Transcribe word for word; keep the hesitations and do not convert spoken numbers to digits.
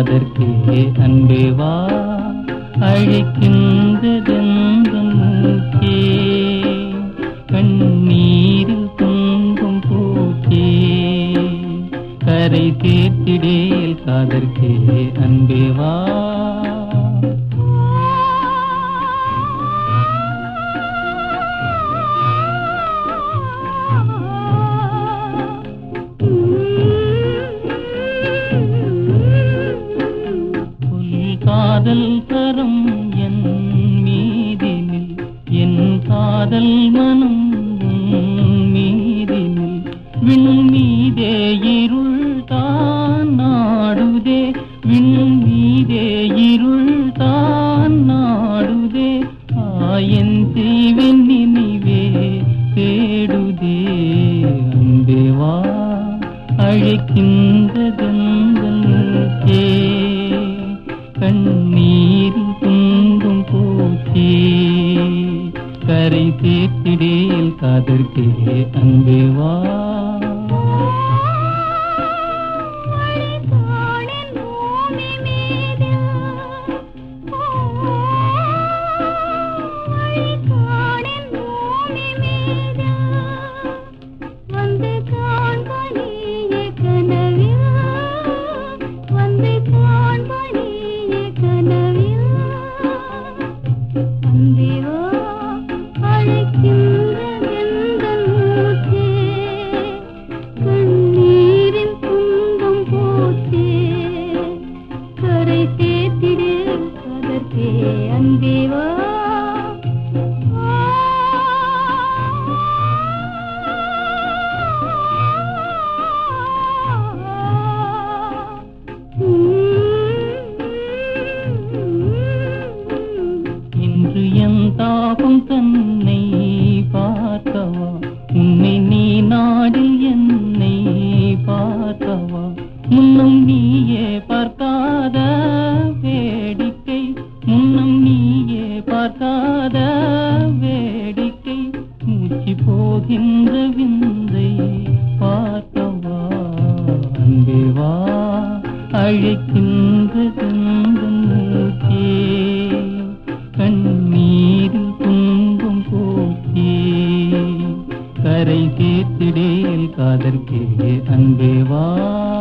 காதற்கே அன்பே வா அழைக்கின்றதெந்தன் மூச்சே கண்ணீரில் துன்பம் பூச்சே கரை சேர்த்திடேல் காதற்கே அன்பே வா காதல் தரம் என் மீதினில் என் காதல் மனம் மீதினில் விண் மீதே இருள் தான் நாடுதே விண் மீதே இருள் தான் நாடுதே ஆயன் செய்வன் நினைவே தேடுதே அன்பே வா அழைக்கின்றதெந்தன் மூச்சே கண்ணீரில் துன்பம் போச்சே கரை சேர்த்திடேல் காதற்கே அன்பே வா இன்று என் தாபம் தன்னை பார்க்கவா உன்னை நீ நாடில் என்னை பார்க்கவா முன்னம் நீயே பார்க்காத வேடிக்கை முன்னம் நீயே பார்க்காத வேடிக்கை மூச்சு போகின்ற விந்தை பார்க்கவா அன்பே வா அழைக்கின்றதெந்தன் மூச்சே கண்ணீரில் துன்பம் போச்சே கரை சேர்த்திடேல் காதற்கே அன்பே வா